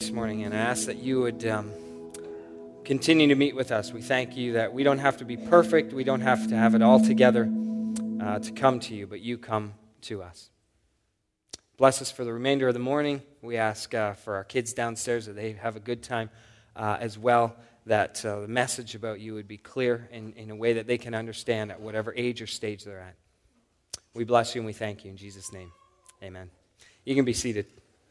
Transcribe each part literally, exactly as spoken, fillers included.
this morning, and I ask that you would um, continue to meet with us. We thank you that we don't have to be perfect, we don't have to have it all together uh, to come to you, but you come to us. Bless us for the remainder of the morning. We ask uh, for our kids downstairs that they have a good time uh, as well, that uh, the message about you would be clear in, in a way that they can understand at whatever age or stage they're at. We bless you and we thank you in Jesus' name. Amen. You can be seated.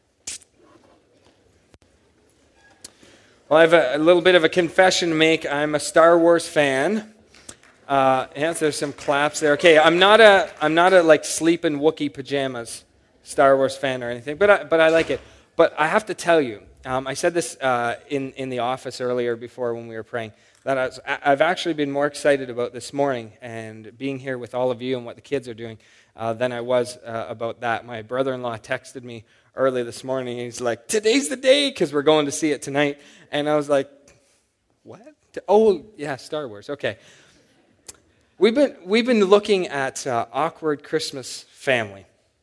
Well, I have a, a little bit of a confession to make. I'm a Star Wars fan. Uh, yeah, there's some claps there. Okay, I'm not a, I'm not a like sleep in Wookiee pajamas Star Wars fan or anything, but I, but I like it. But I have to tell you, um, I said this uh, in in the office earlier before when we were praying, that I was, I've actually been more excited about this morning and being here with all of you and what the kids are doing uh, than I was uh, about that. My brother-in-law texted me early this morning. He's like, "Today's the day," because we're going to see it tonight. And I was like, what? Oh, yeah, Star Wars. Okay. We've been we've been looking at uh, Awkward Christmas Family,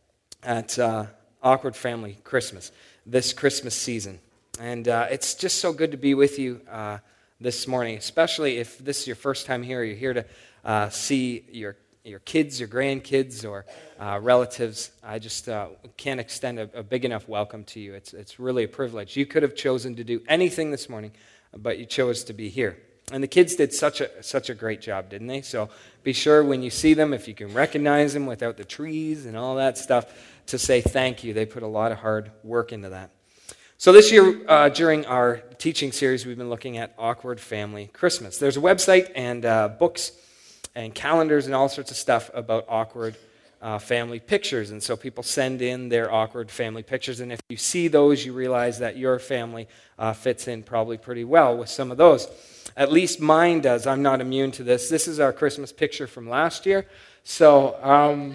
at uh, Awkward Family Christmas, this Christmas season. And uh, it's just so good to be with you uh, this morning, especially if this is your first time here. You're here to uh, see your your kids, your grandkids, or uh, relatives. I just uh, can't extend a, a big enough welcome to you. It's it's really a privilege. You could have chosen to do anything this morning, but you chose to be here. And the kids did such a such a great job, didn't they? So be sure when you see them, if you can recognize them without the trees and all that stuff, to say thank you. They put a lot of hard work into that. So this year, uh, during our teaching series, we've been looking at Awkward Family Christmas. There's a website and uh, books and calendars and all sorts of stuff about awkward uh, family pictures. And so people send in their awkward family pictures. And if you see those, you realize that your family uh, fits in probably pretty well with some of those. At least mine does. I'm not immune to this. This is our Christmas picture from last year. So um,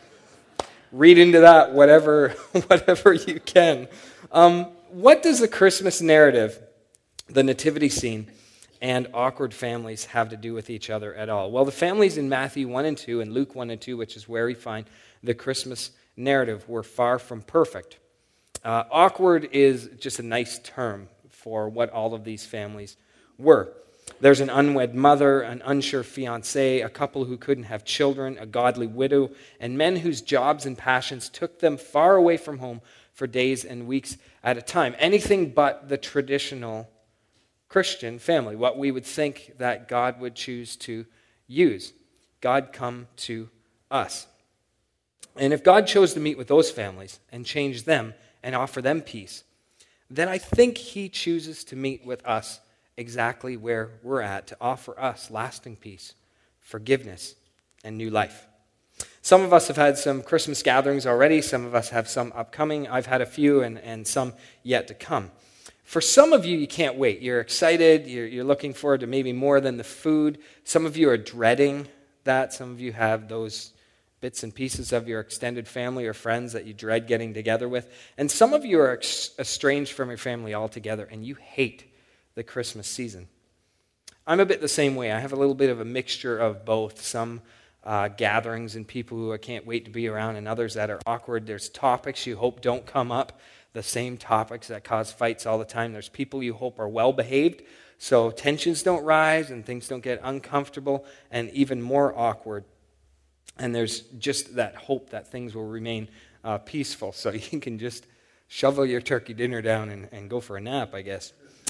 read into that whatever, whatever you can. Um, what does the Christmas narrative, the nativity scene, and awkward families have to do with each other at all? Well, the families in Matthew one and two and Luke one and two, which is where we find the Christmas narrative, were far from perfect. Uh, awkward is just a nice term for what all of these families were. There's an unwed mother, an unsure fiancé, a couple who couldn't have children, a godly widow, and men whose jobs and passions took them far away from home for days and weeks at a time. Anything but the traditional Christian family, what we would think that God would choose to use. God come to us. And if God chose to meet with those families and change them and offer them peace, then I think he chooses to meet with us exactly where we're at, to offer us lasting peace, forgiveness, and new life. Some of us have had some Christmas gatherings already. Some of us have some upcoming. I've had a few and, and some yet to come. For some of you, you can't wait. You're excited. You're, you're looking forward to maybe more than the food. Some of you are dreading that. Some of you have those bits and pieces of your extended family or friends that you dread getting together with. And some of you are ex- estranged from your family altogether, and you hate the Christmas season. I'm a bit the same way. I have a little bit of a mixture of both. Some uh, gatherings and people who I can't wait to be around, and others that are awkward. There's topics you hope don't come up, the same topics that cause fights all the time. There's people you hope are well-behaved, so tensions don't rise and things don't get uncomfortable and even more awkward. And there's just that hope that things will remain uh, peaceful, so you can just shovel your turkey dinner down and, and go for a nap, I guess.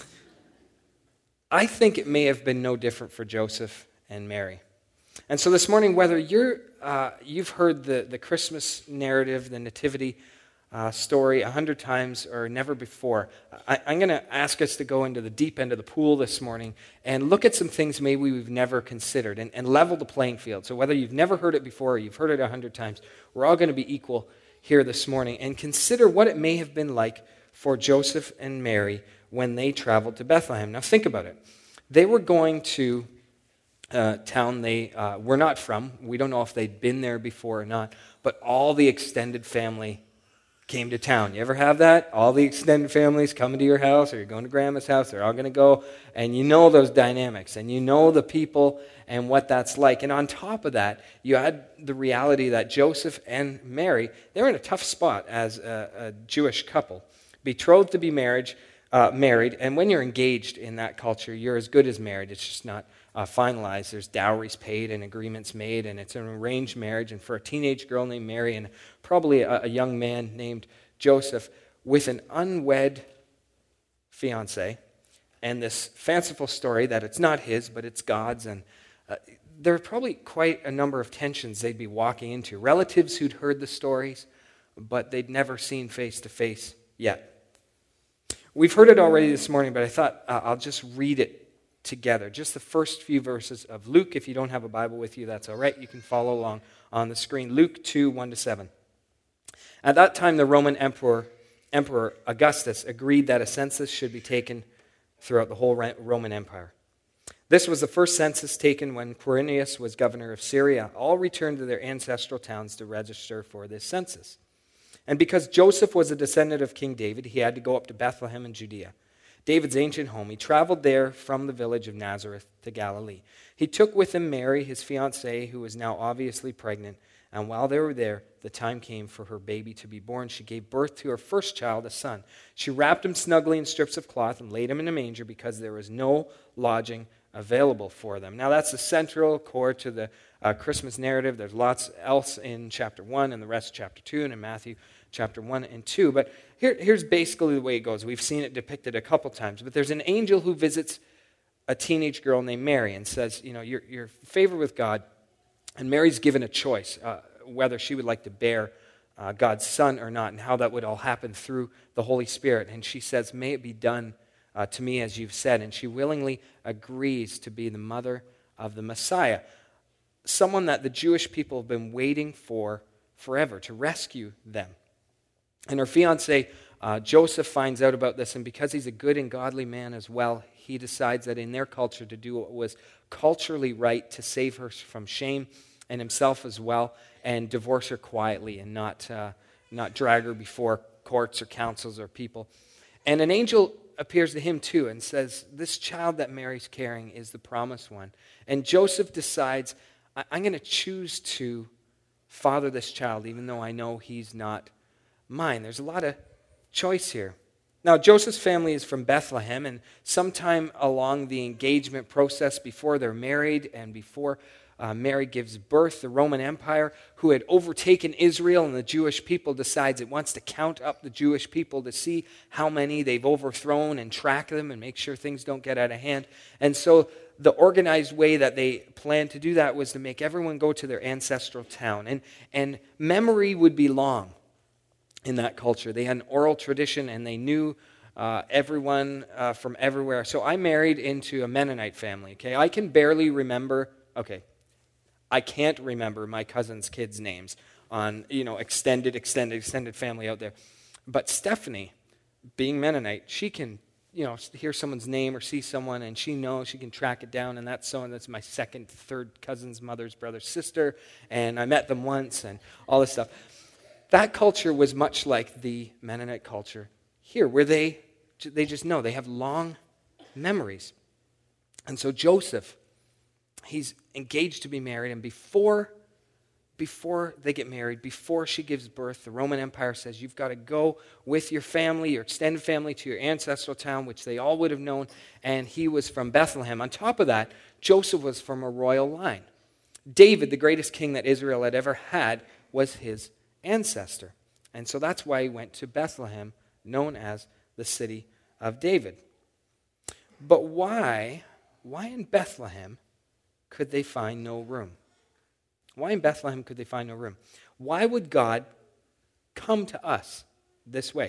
I think it may have been no different for Joseph and Mary. And so this morning, whether you're, uh, you've heard the, the Christmas narrative, the nativity uh, story a hundred times or never before, I, I'm going to ask us to go into the deep end of the pool this morning and look at some things maybe we've never considered and, and level the playing field. So whether you've never heard it before or you've heard it a hundred times, we're all going to be equal here this morning, and consider what it may have been like for Joseph and Mary when they traveled to Bethlehem. Now think about it. They were going to a town they uh, were not from. We don't know if they'd been there before or not, but all the extended family came to town. You ever have that? All the extended families coming to your house, or you're going to grandma's house, they're all going to go, and you know those dynamics, and you know the people and what that's like. And on top of that, you add the reality that Joseph and Mary, they're in a tough spot as a, a Jewish couple, betrothed to be married, uh, married. And when you're engaged in that culture, you're as good as married. It's just not uh, finalized. There's dowries paid and agreements made, and it's an arranged marriage. And for a teenage girl named Mary and probably a, a young man named Joseph with an unwed fiance, and this fanciful story that it's not his, but it's God's, and uh, there are probably quite a number of tensions they'd be walking into. Relatives who'd heard the stories, but they'd never seen face to face yet. We've heard it already this morning, but I thought uh, I'll just read it together. Just the first few verses of Luke. If you don't have a Bible with you, that's all right. You can follow along on the screen. Luke two, one to seven. At that time, the Roman Emperor, Emperor Augustus agreed that a census should be taken throughout the whole Roman Empire. This was the first census taken when Quirinius was governor of Syria. All returned to their ancestral towns to register for this census. And because Joseph was a descendant of King David, he had to go up to Bethlehem in Judea, David's ancient home. He traveled there from the village of Nazareth to Galilee. He took with him Mary, his fiancée, who was now obviously pregnant. And while they were there, the time came for her baby to be born. She gave birth to her first child, a son. She wrapped him snugly in strips of cloth and laid him in a manger because there was no lodging available for them. Now that's the central core to the uh, Christmas narrative. There's lots else in chapter one and the rest of chapter two and in Matthew chapter one and two. But here, here's basically the way it goes. We've seen it depicted a couple times. But there's an angel who visits a teenage girl named Mary and says, you know, you're, you're favored with God. And Mary's given a choice, uh, whether she would like to bear uh, God's son or not, and how that would all happen through the Holy Spirit. And she says, may it be done uh, to me as you've said. And she willingly agrees to be the mother of the Messiah, someone that the Jewish people have been waiting for forever, to rescue them. And her fiancé, uh, Joseph, finds out about this, and because he's a good and godly man as well, he decides that in their culture to do what was culturally right, to save her from shame and himself as well, and divorce her quietly and not, uh, not drag her before courts or councils or people. And an angel appears to him too and says, this child that Mary's carrying is the promised one. And Joseph decides, I'm going to choose to father this child, even though I know he's not mine. There's a lot of choice here. Now, Joseph's family is from Bethlehem, and sometime along the engagement process before they're married and before uh, Mary gives birth, the Roman Empire, who had overtaken Israel and the Jewish people, decides it wants to count up the Jewish people to see how many they've overthrown and track them and make sure things don't get out of hand. And so the organized way that they planned to do that was to make everyone go to their ancestral town. And, and memory would be long in that culture. They had an oral tradition, and they knew uh, everyone uh, from everywhere. So I married into a Mennonite family, okay? I can barely remember, okay, I can't remember my cousin's kids' names on, you know, extended, extended, extended family out there. But Stephanie, being Mennonite, she can, you know, hear someone's name or see someone, and she knows, she can track it down, and that's someone that's my second, third cousin's mother's brother's sister, and I met them once, and all this stuff. That culture was much like the Mennonite culture here, where they, they just know. They have long memories. And so Joseph, he's engaged to be married, and before, before they get married, before she gives birth, the Roman Empire says, you've got to go with your family, your extended family, to your ancestral town, which they all would have known, and he was from Bethlehem. On top of that, Joseph was from a royal line. David, the greatest king that Israel had ever had, was his ancestor. And so that's why he went to Bethlehem, known as the city of David. But why, why in Bethlehem could they find no room? Why in Bethlehem could they find no room? Why would God come to us this way?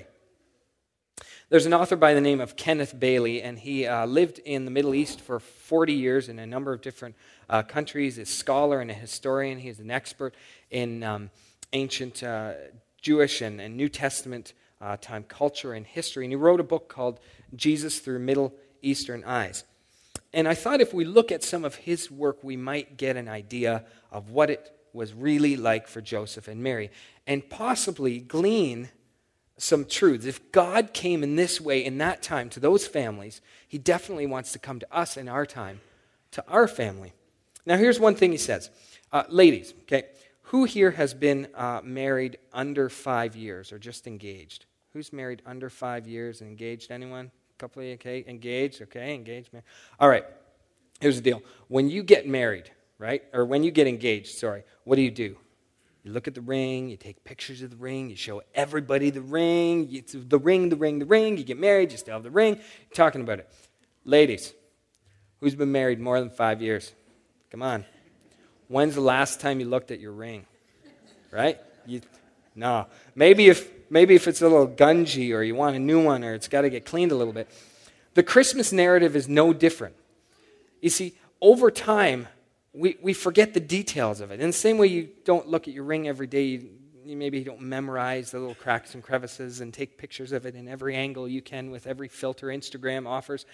There's an author by the name of Kenneth Bailey, and he uh, lived in the Middle East for forty years in a number of different uh, countries. He's a scholar and a historian. He's an expert in um, ancient uh, Jewish and, and New Testament uh, time culture and history. And he wrote a book called Jesus Through Middle Eastern Eyes. And I thought if we look at some of his work, we might get an idea of what it was really like for Joseph and Mary, and possibly glean some truths. If God came in this way in that time to those families, he definitely wants to come to us in our time, to our family. Now here's one thing he says. Uh, ladies, okay, who here has been uh, married under five years or just engaged? Who's married under five years and engaged? Anyone? couple of you, okay, engaged, okay, engaged. Man. All right, here's the deal. When you get married, right, or when you get engaged, sorry, what do you do? You look at the ring, you take pictures of the ring, you show everybody the ring, it's the ring, the ring, the ring, you get married, you still have the ring, you're talking about it. Ladies, who's been married more than five years? Come on. When's the last time you looked at your ring? Right? You, no. Maybe if maybe if it's a little gungy or you want a new one or it's got to get cleaned a little bit. The Christmas narrative is no different. You see, over time, we, we forget the details of it. In the same way you don't look at your ring every day, you, you maybe don't memorize the little cracks and crevices and take pictures of it in every angle you can with every filter Instagram offers.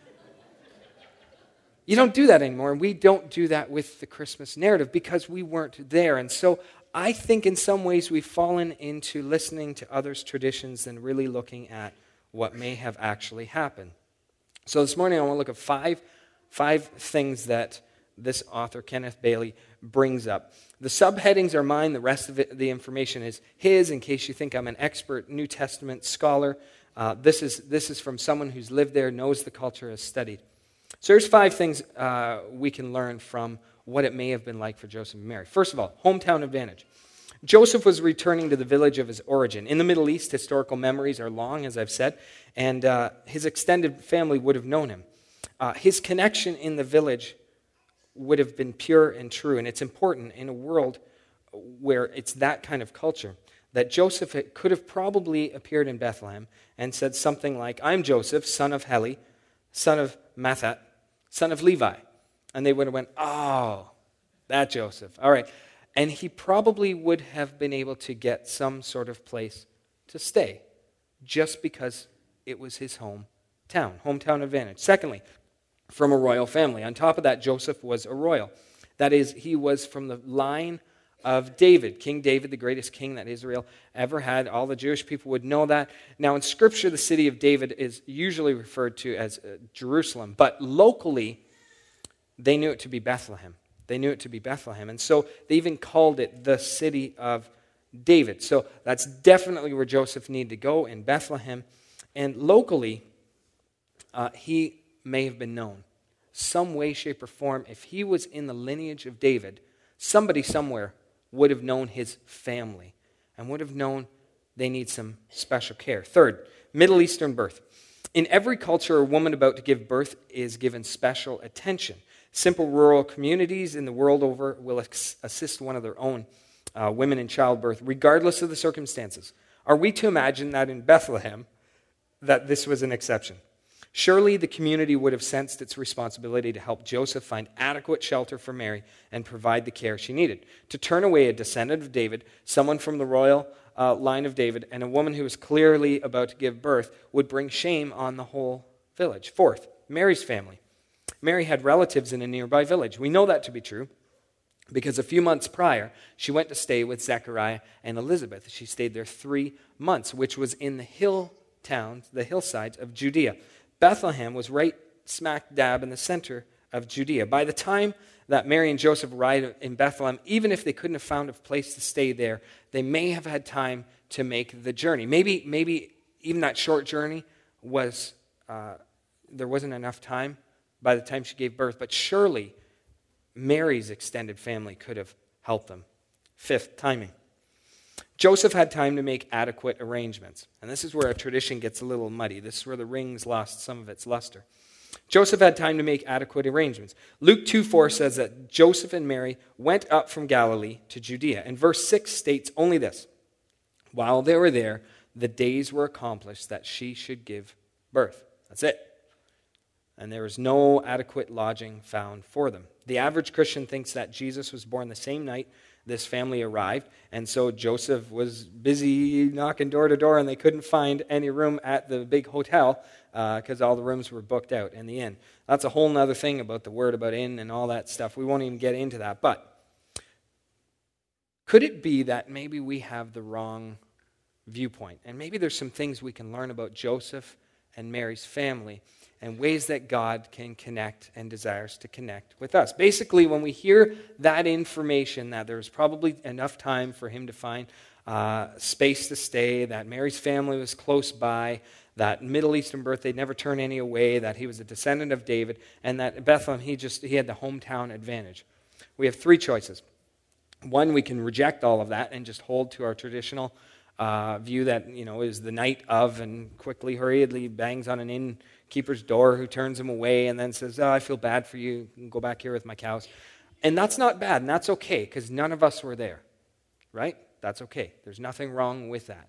You don't do that anymore, and we don't do that with the Christmas narrative because we weren't there. And so I think in some ways we've fallen into listening to others' traditions than really looking at what may have actually happened. So this morning I want to look at five, five things that this author, Kenneth Bailey, brings up. The subheadings are mine. The rest of it, the information is his, in case you think I'm an expert New Testament scholar. Uh, this is this is from someone who's lived there, knows the culture, has studied. So here's five things uh, we can learn from what it may have been like for Joseph and Mary. First of all, hometown advantage. Joseph was returning to the village of his origin. In the Middle East, historical memories are long, as I've said, and uh, his extended family would have known him. Uh, his connection in the village would have been pure and true, and it's important in a world where it's that kind of culture that Joseph could have probably appeared in Bethlehem and said something like, I'm Joseph, son of Heli, son of Mathat, son of Levi. And they would have went, oh, that Joseph. All right. And he probably would have been able to get some sort of place to stay just because it was his hometown, hometown advantage. Secondly, from a royal family. On top of that, Joseph was a royal. That is, he was from the line of David, King David, the greatest king that Israel ever had. All the Jewish people would know that. Now, in Scripture, the city of David is usually referred to as uh, Jerusalem, but locally, they knew it to be Bethlehem. They knew it to be Bethlehem, and so they even called it the city of David. So that's definitely where Joseph needed to go, in Bethlehem. And locally, uh, he may have been known. Some way, shape, or form, if he was in the lineage of David, somebody somewhere would have known his family and would have known they need some special care. Third, Middle Eastern birth. In every culture, a woman about to give birth is given special attention. Simple rural communities in the world over will assist one of their own uh, women in childbirth, regardless of the circumstances. Are we to imagine that in Bethlehem, that this was an exception? Surely the community would have sensed its responsibility to help Joseph find adequate shelter for Mary and provide the care she needed. To turn away a descendant of David, someone from the royal uh, line of David, and a woman who was clearly about to give birth would bring shame on the whole village. Fourth, Mary's family. Mary had relatives in a nearby village. We know that to be true because a few months prior, she went to stay with Zechariah and Elizabeth. She stayed there three months, which was in the hill towns, the hillsides of Judea. Bethlehem was right smack dab in the center of Judea. By the time that Mary and Joseph arrived in Bethlehem, even if they couldn't have found a place to stay there, they may have had time to make the journey. Maybe, maybe even that short journey was, uh, there wasn't enough time by the time she gave birth, but surely Mary's extended family could have helped them. Fifth, timing. Joseph had time to make adequate arrangements. And this is where a tradition gets a little muddy. This is where the rings lost some of its luster. Joseph had time to make adequate arrangements. Luke two four says that Joseph and Mary went up from Galilee to Judea. And verse six states only this: while they were there, the days were accomplished that she should give birth. That's it. And there was no adequate lodging found for them. The average Christian thinks that Jesus was born the same night this family arrived, and so Joseph was busy knocking door to door, and they couldn't find any room at the big hotel because uh, all the rooms were booked out in the inn. That's a whole other thing about the word about inn and all that stuff. We won't even get into that. But could it be that maybe we have the wrong viewpoint? And maybe there's some things we can learn about Joseph and Mary's family and ways that God can connect and desires to connect with us. Basically, when we hear that information, that there's probably enough time for him to find uh, space to stay, that Mary's family was close by, that Middle Eastern birth, they'd never turn any away, that he was a descendant of David, and that Bethlehem, he just he had the hometown advantage. We have three choices. One, we can reject all of that and just hold to our traditional uh, view that, you know, is the night of, and quickly, hurriedly bangs on an innkeeper's door who turns him away and then says, oh, I feel bad for you, go back here with my cows. And that's not bad, and that's okay, because none of us were there, right? That's okay. There's nothing wrong with that.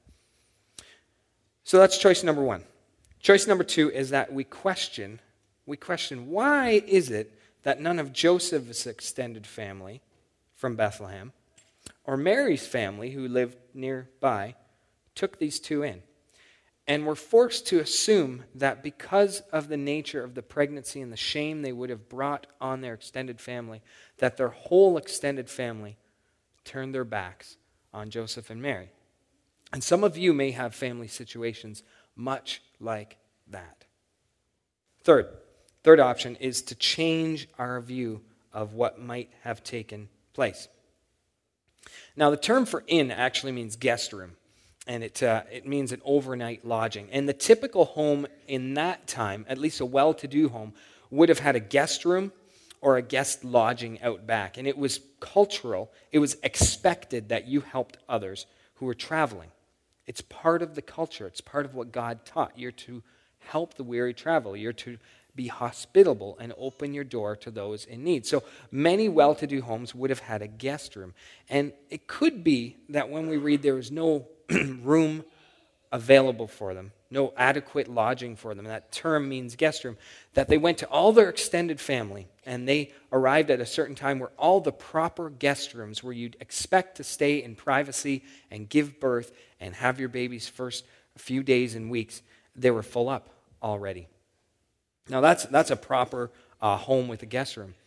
So that's choice number one. Choice number two is that we question, we question, why is it that none of Joseph's extended family from Bethlehem or Mary's family, who lived nearby, took these two in? And we're forced to assume that because of the nature of the pregnancy and the shame they would have brought on their extended family, that their whole extended family turned their backs on Joseph and Mary. And some of you may have family situations much like that. Third, third option is to change our view of what might have taken place. Now, the term for inn actually means guest room, and it uh, it means an overnight lodging. And the typical home in that time, at least a well-to-do home, would have had a guest room or a guest lodging out back. And it was cultural. It was expected that you helped others who were traveling. It's part of the culture. It's part of what God taught. You're to help the weary traveler. You're to be hospitable and open your door to those in need. So many well-to-do homes would have had a guest room. And it could be that when we read there was no room available for them, no adequate lodging for them, that term means guest room, that they went to all their extended family and they arrived at a certain time where all the proper guest rooms where you'd expect to stay in privacy and give birth and have your baby's first few days and weeks, they were full up already. Now that's that's a proper uh, home with a guest room.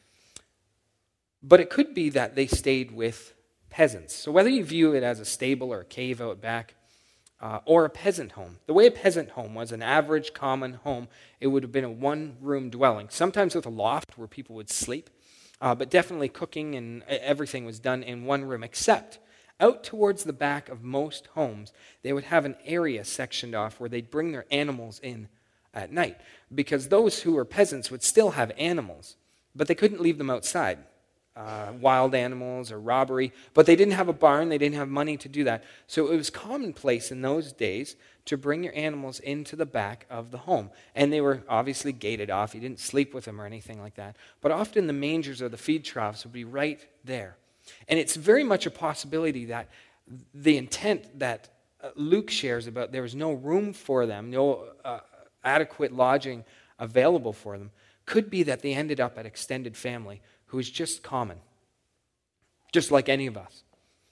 But it could be that they stayed with peasants. So whether you view it as a stable or a cave out back, uh, or a peasant home, the way a peasant home was, an average common home, it would have been a one-room dwelling, sometimes with a loft where people would sleep, uh, but definitely cooking and everything was done in one room, except out towards the back of most homes, they would have an area sectioned off where they'd bring their animals in at night, because those who were peasants would still have animals, but they couldn't leave them outside. Uh, wild animals or robbery, but they didn't have a barn, they didn't have money to do that. So it was commonplace in those days to bring your animals into the back of the home. And they were obviously gated off. You didn't sleep with them or anything like that. But often the mangers or the feed troughs would be right there. And it's very much a possibility that the intent that uh, Luke shares about there was no room for them, no uh, adequate lodging available for them, could be that they ended up at extended family, who is just common, just like any of us.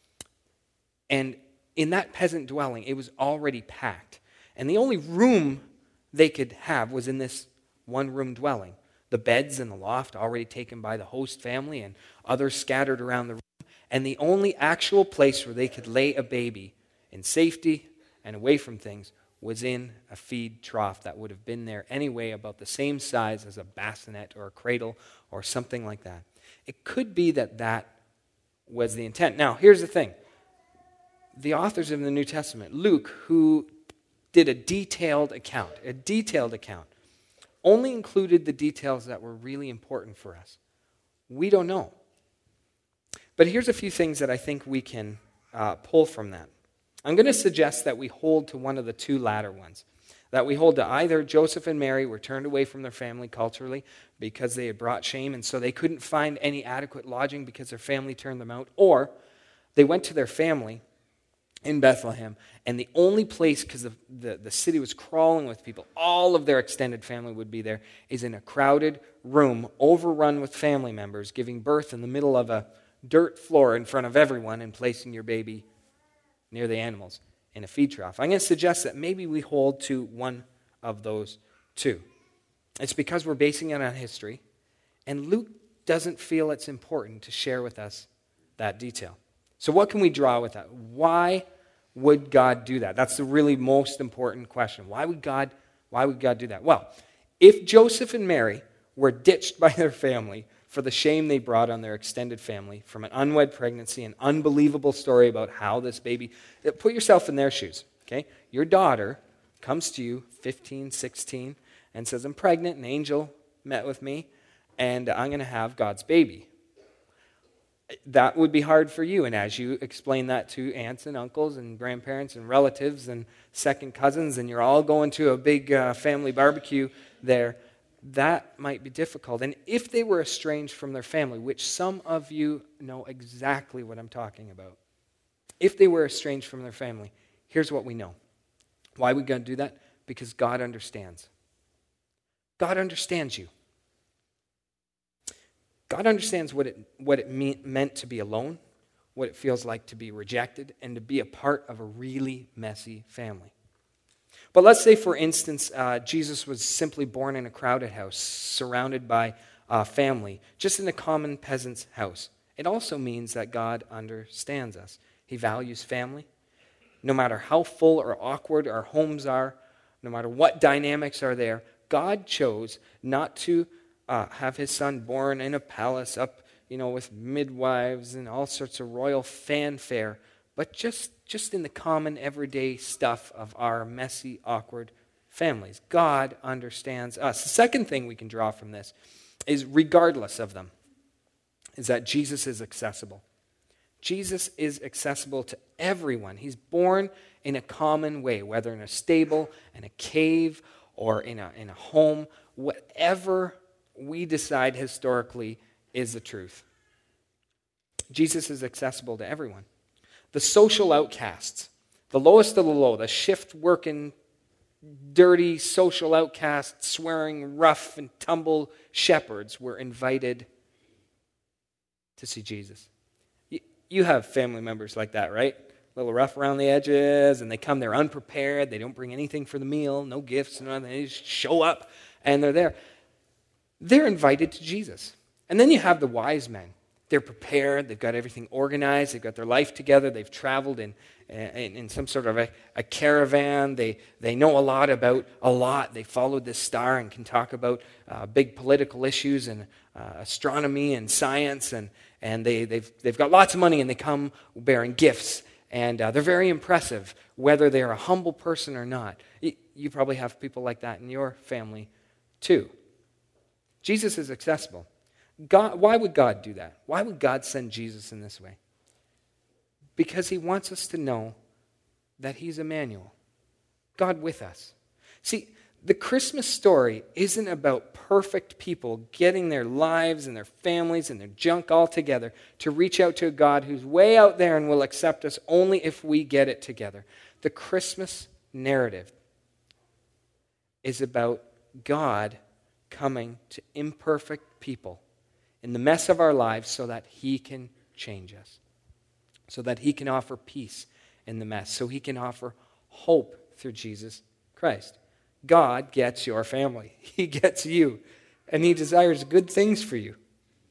And in that peasant dwelling, it was already packed. And the only room they could have was in this one-room dwelling. The beds in the loft already taken by the host family and others scattered around the room. And the only actual place where they could lay a baby in safety and away from things was in a feed trough that would have been there anyway, about the same size as a bassinet or a cradle or something like that. It could be that that was the intent. Now, here's the thing. The authors of the New Testament, Luke, who did a detailed account, a detailed account, only included the details that were really important for us. We don't know. But here's a few things that I think we can uh, pull from that. I'm going to suggest that we hold to one of the two latter ones. That we hold to either Joseph and Mary were turned away from their family culturally because they had brought shame and so they couldn't find any adequate lodging because their family turned them out, or they went to their family in Bethlehem and the only place, because the, the, the city was crawling with people, all of their extended family would be there, is in a crowded room overrun with family members giving birth in the middle of a dirt floor in front of everyone and placing your baby near the animals in a feed trough. I'm going to suggest that maybe we hold to one of those two. It's because we're basing it on history, and Luke doesn't feel it's important to share with us that detail. So what can we draw with that? Why would God do that? That's the really most important question. Why would God, why would God do that? Well, if Joseph and Mary were ditched by their family for the shame they brought on their extended family from an unwed pregnancy, an unbelievable story about how this baby... Put yourself in their shoes, okay? Your daughter comes to you, fifteen, sixteen, and says, I'm pregnant, an angel met with me, and I'm going to have God's baby. That would be hard for you. And as you explain that to aunts and uncles and grandparents and relatives and second cousins, and you're all going to a big uh, family barbecue there, that might be difficult. And if they were estranged from their family, which some of you know exactly what I'm talking about, if they were estranged from their family, here's what we know. Why would God do that? Because God understands. God understands you. God understands what it, what it mean, meant to be alone, what it feels like to be rejected, and to be a part of a really messy family. But let's say, for instance, uh, Jesus was simply born in a crowded house, surrounded by uh, family, just in a common peasant's house. It also means that God understands us. He values family. No matter how full or awkward our homes are, no matter what dynamics are there, God chose not to Uh, have his son born in a palace up, you know, with midwives and all sorts of royal fanfare, but just, just in the common everyday stuff of our messy, awkward families. God understands us. The second thing we can draw from this is, regardless of them, is that Jesus is accessible. Jesus is accessible to everyone. He's born in a common way, whether in a stable, in a cave, or in a, in a home, whatever we decide historically is the truth. Jesus is accessible to everyone. The social outcasts, the lowest of the low, the shift-working, dirty social outcasts, swearing rough and tumble shepherds were invited to see Jesus. You, you have family members like that, right? A little rough around the edges, and they come there unprepared. They don't bring anything for the meal, no gifts, no nothing. They just show up, and they're there. They're invited to Jesus. And then you have the wise men. They're prepared. They've got everything organized. They've got their life together. They've traveled in, in, in some sort of a, a caravan. They, they know a lot about a lot. They followed this star and can talk about uh, big political issues and uh, astronomy and science. And, and they, they've, they've got lots of money, and they come bearing gifts. And uh, they're very impressive, whether they're a humble person or not. You, you probably have people like that in your family too. Jesus is accessible. God, why would God do that? Why would God send Jesus in this way? Because he wants us to know that he's Emmanuel, God with us. See, the Christmas story isn't about perfect people getting their lives and their families and their junk all together to reach out to a God who's way out there and will accept us only if we get it together. The Christmas narrative is about God coming to imperfect people in the mess of our lives so that he can change us, so that he can offer peace in the mess, so he can offer hope through Jesus Christ. God gets your family. He gets you, and he desires good things for you.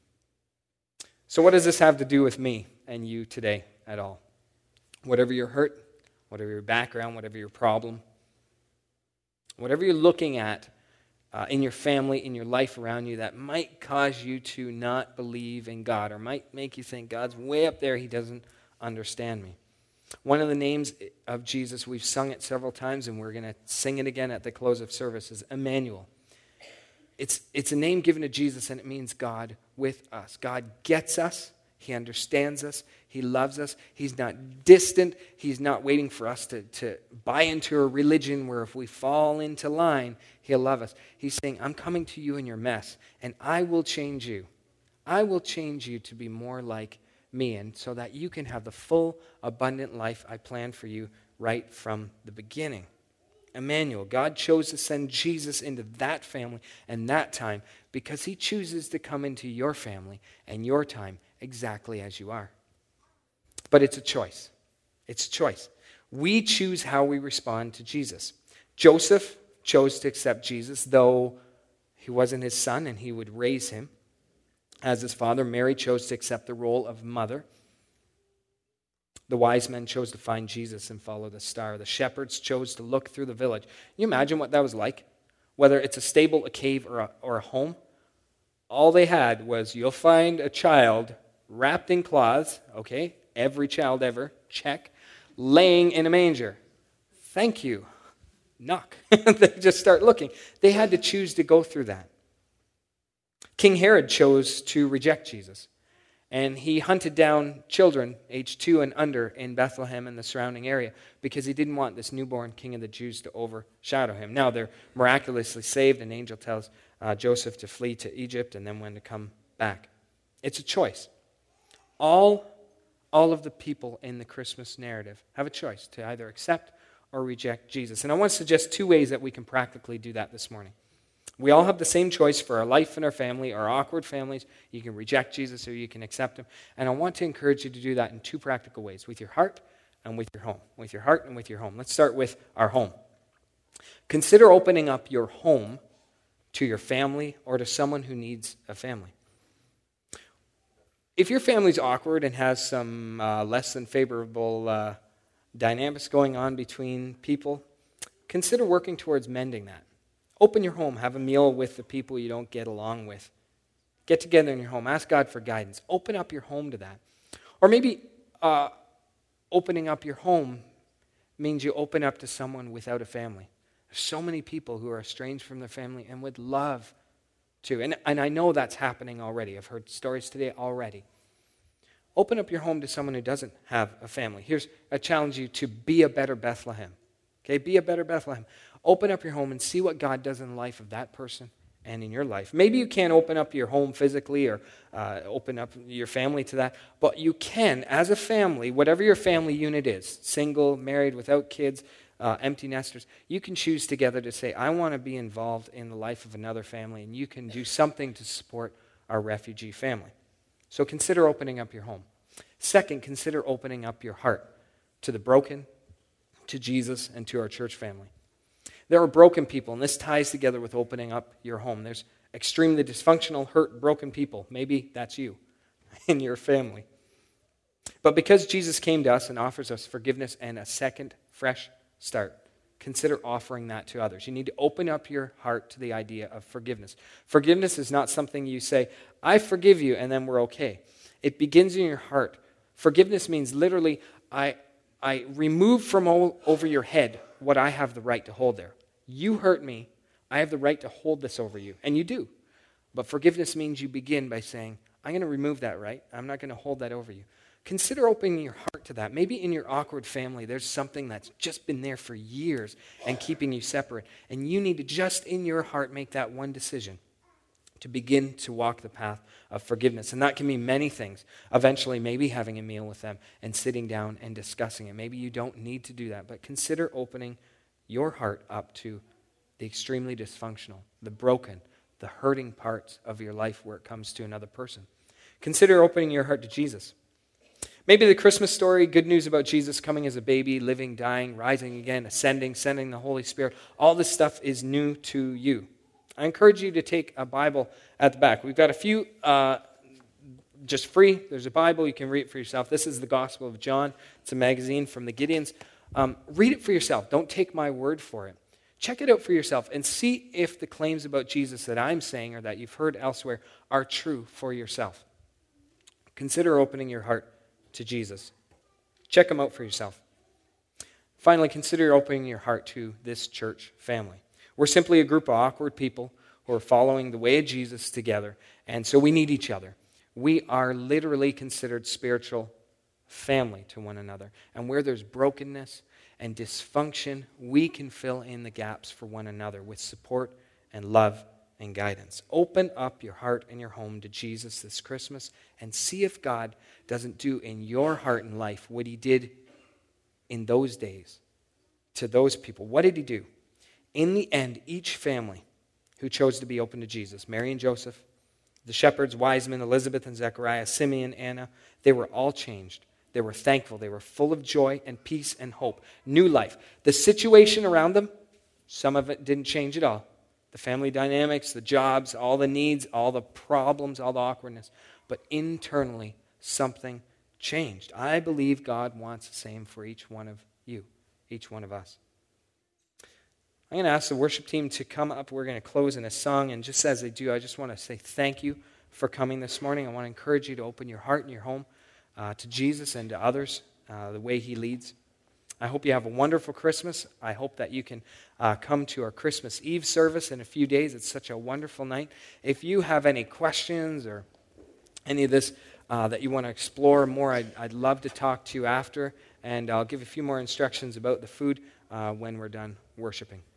So what does this have to do with me and you today at all? Whatever your hurt, whatever your background, whatever your problem, whatever you're looking at Uh, in your family, in your life around you, that might cause you to not believe in God, or might make you think God's way up there, he doesn't understand me. One of the names of Jesus, we've sung it several times, and we're going to sing it again at the close of service, is Emmanuel. It's, it's a name given to Jesus, and it means God with us. God gets us. He understands us. He loves us. He's not distant. He's not waiting for us to, to buy into a religion where if we fall into line, he'll love us. He's saying, I'm coming to you in your mess, and I will change you. I will change you to be more like me, and so that you can have the full, abundant life I planned for you right from the beginning. Emmanuel, God chose to send Jesus into that family and that time because he chooses to come into your family and your time exactly as you are. But it's a choice. It's a choice. We choose how we respond to Jesus. Joseph chose to accept Jesus, though he wasn't his son and he would raise him as his father. Mary chose to accept the role of mother. The wise men chose to find Jesus and follow the star. The shepherds chose to look through the village. Can you imagine what that was like? Whether it's a stable, a cave, or a, or a home, all they had was, you'll find a child wrapped in cloths, okay, every child ever, check, laying in a manger. Thank you. knock. They just start looking. They had to choose to go through that. King Herod chose to reject Jesus. And he hunted down children aged two and under in Bethlehem and the surrounding area because he didn't want this newborn king of the Jews to overshadow him. Now they're miraculously saved. An angel tells uh, Joseph to flee to Egypt and then when to come back. It's a choice. All, all of the people in the Christmas narrative have a choice to either accept or reject Jesus. And I want to suggest two ways that we can practically do that this morning. We all have the same choice for our life and our family, our awkward families. You can reject Jesus or you can accept him. And I want to encourage you to do that in two practical ways, with your heart and with your home. With your heart and with your home. Let's start with our home. Consider opening up your home to your family or to someone who needs a family. If your family's awkward and has some uh, less than favorable uh, dynamics going on between people, consider working towards mending that. Open your home. Have a meal with the people you don't get along with. Get together in your home. Ask God for guidance. Open up your home to that. Or maybe uh, opening up your home means you open up to someone without a family. There's so many people who are estranged from their family and would love to. And, and I know that's happening already. I've heard stories today already. Open up your home to someone who doesn't have a family. Here's, I challenge you to be a better Bethlehem. Okay, be a better Bethlehem. Open up your home and see what God does in the life of that person and in your life. Maybe you can't open up your home physically or uh, open up your family to that, but you can, as a family, whatever your family unit is, single, married, without kids, uh, empty nesters, you can choose together to say, I want to be involved in the life of another family, and you can do something to support our refugee family. So consider opening up your home. Second, consider opening up your heart to the broken, to Jesus, and to our church family. There are broken people, and this ties together with opening up your home. There's extremely dysfunctional, hurt, broken people. Maybe that's you in your family. But because Jesus came to us and offers us forgiveness and a second, fresh start, consider offering that to others. You need to open up your heart to the idea of forgiveness. Forgiveness is not something you say, I forgive you, and then we're okay. It begins in your heart. Forgiveness means literally, I, I remove from all, over your head what I have the right to hold there. You hurt me. I have the right to hold this over you. And you do. But forgiveness means you begin by saying, I'm going to remove that right. I'm not going to hold that over you. Consider opening your heart to that. Maybe in your awkward family, there's something that's just been there for years and keeping you separate. And you need to just in your heart make that one decision to begin to walk the path of forgiveness. And that can mean many things. Eventually, maybe having a meal with them and sitting down and discussing it. Maybe you don't need to do that, but consider opening your heart up to the extremely dysfunctional, the broken, the hurting parts of your life where it comes to another person. Consider opening your heart to Jesus. Maybe the Christmas story, good news about Jesus coming as a baby, living, dying, rising again, ascending, sending the Holy Spirit, all this stuff is new to you. I encourage you to take a Bible at the back. We've got a few uh, just free. There's a Bible. You can read it for yourself. This is the Gospel of John. It's a magazine from the Gideons. Um, read it for yourself. Don't take my word for it. Check it out for yourself and see if the claims about Jesus that I'm saying or that you've heard elsewhere are true for yourself. Consider opening your heart to Jesus. Check them out for yourself. Finally, consider opening your heart to this church family. We're simply a group of awkward people who are following the way of Jesus together, and so we need each other. We are literally considered spiritual family to one another. And where there's brokenness and dysfunction, we can fill in the gaps for one another with support and love and guidance. Open up your heart and your home to Jesus this Christmas and see if God doesn't do in your heart and life what he did in those days to those people. What did he do? In the end, each family who chose to be open to Jesus, Mary and Joseph, the shepherds, wise men, Elizabeth and Zechariah, Simeon, Anna, they were all changed. They were thankful. They were full of joy and peace and hope. New life. The situation around them, some of it didn't change at all. The family dynamics, the jobs, all the needs, all the problems, all the awkwardness. But internally, something changed. I believe God wants the same for each one of you, each one of us. I'm going to ask the worship team to come up. We're going to close in a song. And just as they do, I just want to say thank you for coming this morning. I want to encourage you to open your heart and your home uh, to Jesus and to others, uh, the way he leads. I hope you have a wonderful Christmas. I hope that you can uh, come to our Christmas Eve service in a few days. It's such a wonderful night. If you have any questions or any of this uh, that you want to explore more, I'd, I'd love to talk to you after, and I'll give a few more instructions about the food uh, when we're done worshiping.